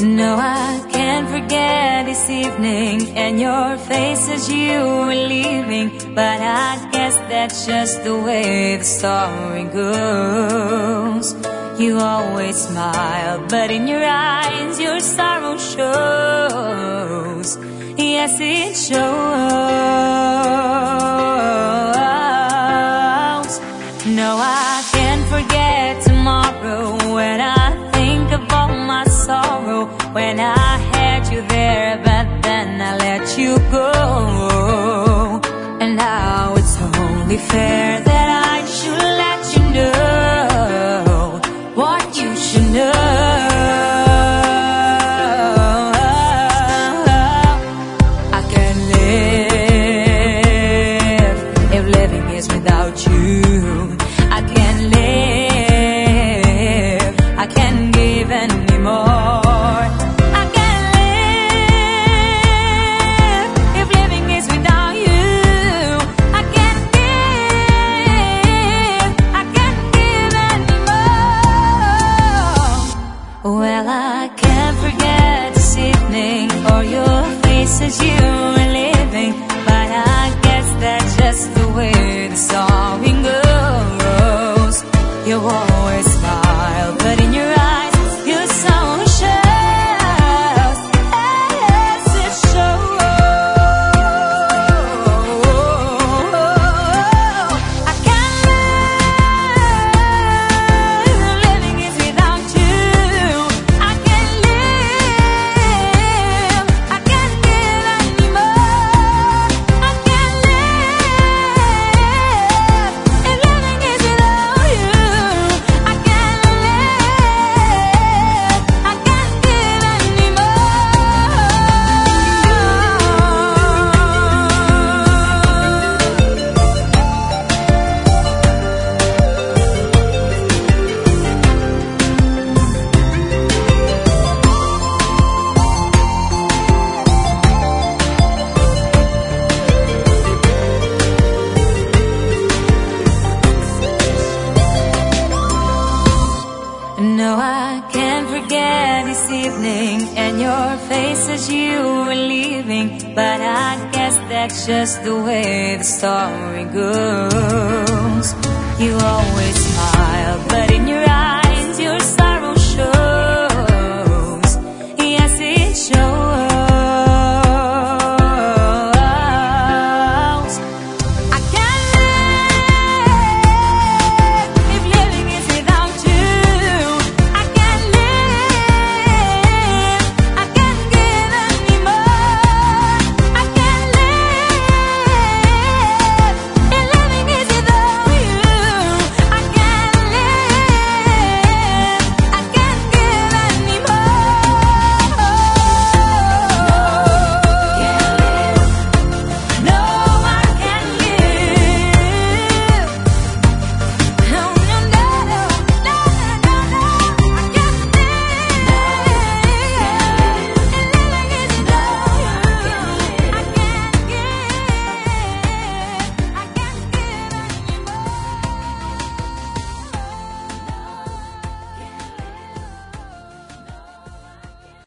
No, I can't forget this evening and your face as you were leaving. But I guess that's just the way the story goes. You always smile, but in your eyes your sorrow shows. Yes, it shows. No, I can't forget tomorrow when I think of all my sorrow. When I had you there, but then I let you go. And now it's only fair that I should let you know what you should know. I can't live if living is without you. I can't live, I can't give anymore. Well, I can't forget this evening or your face as you were leaving. But I guess that's just the way the song goes. You always smile, but in your eyes your sorrow shows. Yes, it shows. I can't live, living is without you. No, I can't forget this evening and your face as you were leaving. But I guess that's just the way the story goes. You always